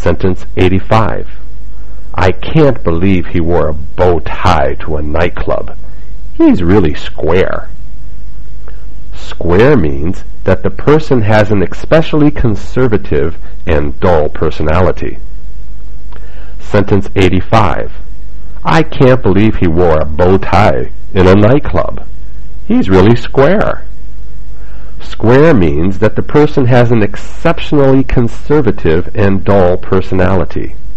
Sentence 85. I can't believe he wore a bow tie to a nightclub. He's really square. Square means that the person has an especially conservative and dull personality. Sentence 85. I can't believe he wore a bow tie in a nightclub. He's really square. Square means that the person has an exceptionally conservative and dull personality.